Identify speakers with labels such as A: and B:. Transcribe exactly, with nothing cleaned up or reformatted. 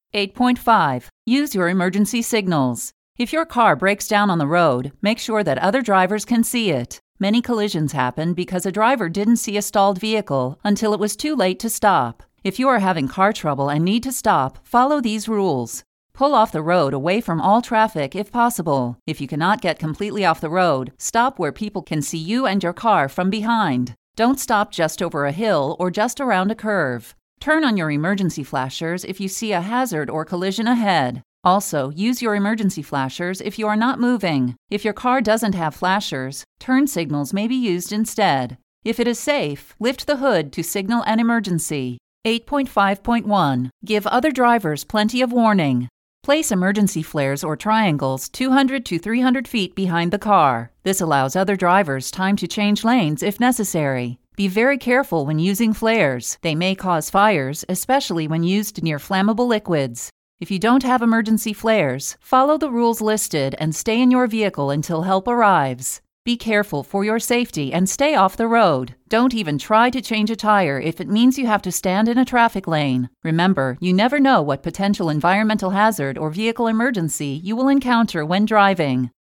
A: eight point five. Use your emergency signals. If your car breaks down on the road, make sure that other drivers can see it. Many collisions happen because a driver didn't see a stalled vehicle until it was too late to stop. If you are having car trouble and need to stop, follow these rules. Pull off the road away from all traffic if possible. If you cannot get completely off the road, stop where people can see you and your car from behind. Don't stop just over a hill or just around a curve. Turn on your emergency flashers if you see a hazard or collision ahead. Also, use your emergency flashers if you are not moving. If your car doesn't have flashers, turn signals may be used instead. If it is safe, lift the hood to signal an emergency. eight point five point one. Give other drivers plenty of warning. Place emergency flares or triangles two hundred to three hundred feet behind the car. This allows other drivers time to change lanes if necessary. Be very careful when using flares. They may cause fires, especially when used near flammable liquids. If you don't have emergency flares, follow the rules listed and stay in your vehicle until help arrives. Be careful for your safety and stay off the road. Don't even try to change a tire if it means you have to stand in a traffic lane. Remember, you never know what potential environmental hazard or vehicle emergency you will encounter when driving.